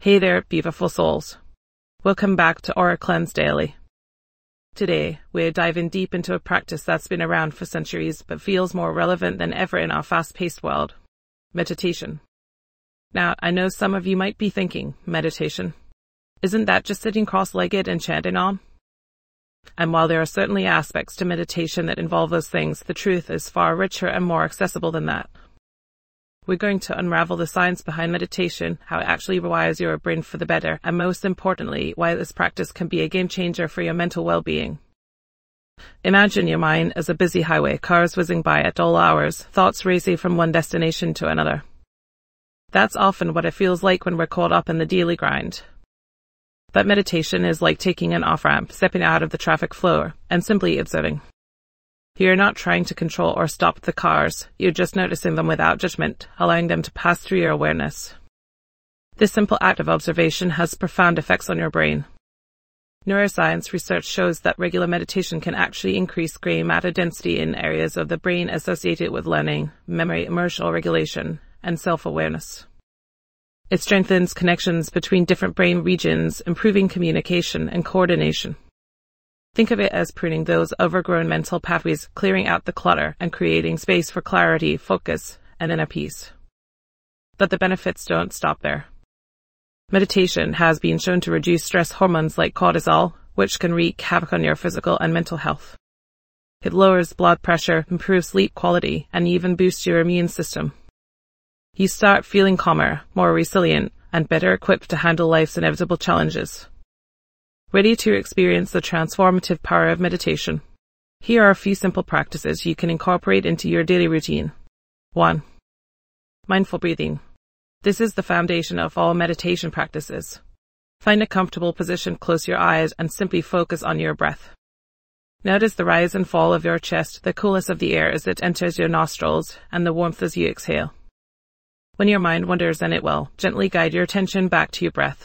Hey there, beautiful souls. Welcome back to Aura Cleanse Daily. Today, we're diving deep into a practice that's been around for centuries but feels more relevant than ever in our fast-paced world: meditation. Now, I know some of you might be thinking, meditation? Isn't that just sitting cross-legged and chanting on? And while there are certainly aspects to meditation that involve those things, the truth is far richer and more accessible than that. We're going to unravel the science behind meditation, how it actually rewires your brain for the better, and most importantly, why this practice can be a game changer for your mental well-being. Imagine your mind as a busy highway, cars whizzing by at all hours, thoughts racing from one destination to another. That's often what it feels like when we're caught up in the daily grind. But meditation is like taking an off-ramp, stepping out of the traffic flow, and simply observing. You're not trying to control or stop the cars, you're just noticing them without judgment, allowing them to pass through your awareness. This simple act of observation has profound effects on your brain. Neuroscience research shows that regular meditation can actually increase gray matter density in areas of the brain associated with learning, memory, emotional regulation, and self-awareness. It strengthens connections between different brain regions, improving communication and coordination. Think of it as pruning those overgrown mental pathways, clearing out the clutter, and creating space for clarity, focus, and inner peace. But the benefits don't stop there. Meditation has been shown to reduce stress hormones like cortisol, which can wreak havoc on your physical and mental health. It lowers blood pressure, improves sleep quality, and even boosts your immune system. You start feeling calmer, more resilient, and better equipped to handle life's inevitable challenges. Ready to experience the transformative power of meditation? Here are a few simple practices you can incorporate into your daily routine. 1. Mindful breathing. This is the foundation of all meditation practices. Find a comfortable position, close your eyes, and simply focus on your breath. Notice the rise and fall of your chest, the coolness of the air as it enters your nostrils, and the warmth as you exhale. When your mind wanders, and it will, gently guide your attention back to your breath.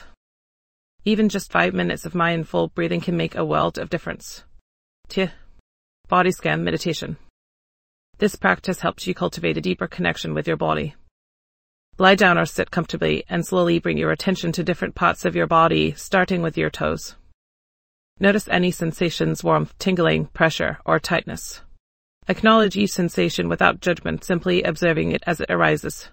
Even just 5 minutes of mindful breathing can make a world of difference. 2. Body scan meditation. This practice helps you cultivate a deeper connection with your body. Lie down or sit comfortably and slowly bring your attention to different parts of your body, starting with your toes. Notice any sensations: warmth, tingling, pressure, or tightness. Acknowledge each sensation without judgment, simply observing it as it arises.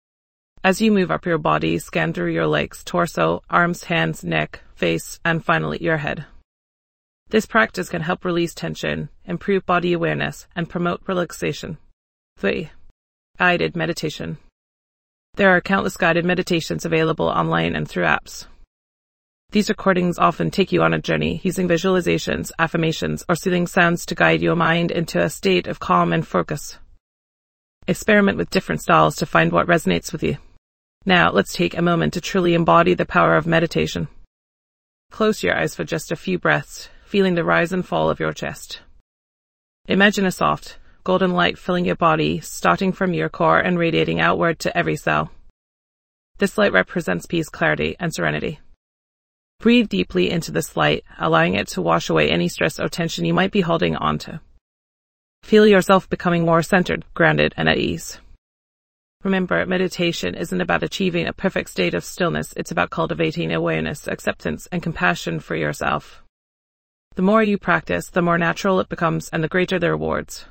As you move up your body, scan through your legs, torso, arms, hands, neck, face, and finally your head. This practice can help release tension, improve body awareness, and promote relaxation. 3. Guided meditation. There are countless guided meditations available online and through apps. These recordings often take you on a journey, using visualizations, affirmations, or soothing sounds to guide your mind into a state of calm and focus. Experiment with different styles to find what resonates with you. Now, let's take a moment to truly embody the power of meditation. Close your eyes for just a few breaths, feeling the rise and fall of your chest. Imagine a soft, golden light filling your body, starting from your core and radiating outward to every cell. This light represents peace, clarity, and serenity. Breathe deeply into this light, allowing it to wash away any stress or tension you might be holding onto. Feel yourself becoming more centered, grounded, and at ease. Remember, meditation isn't about achieving a perfect state of stillness, it's about cultivating awareness, acceptance, and compassion for yourself. The more you practice, the more natural it becomes and the greater the rewards.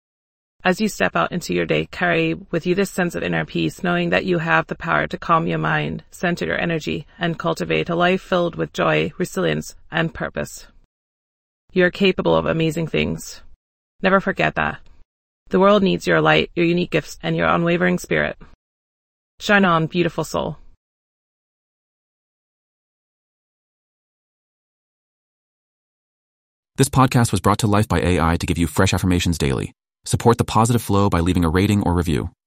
As you step out into your day, carry with you this sense of inner peace, knowing that you have the power to calm your mind, center your energy, and cultivate a life filled with joy, resilience, and purpose. You are capable of amazing things. Never forget that. The world needs your light, your unique gifts, and your unwavering spirit. Shine on, beautiful soul. This podcast was brought to life by AI to give you fresh affirmations daily. Support the positive flow by leaving a rating or review.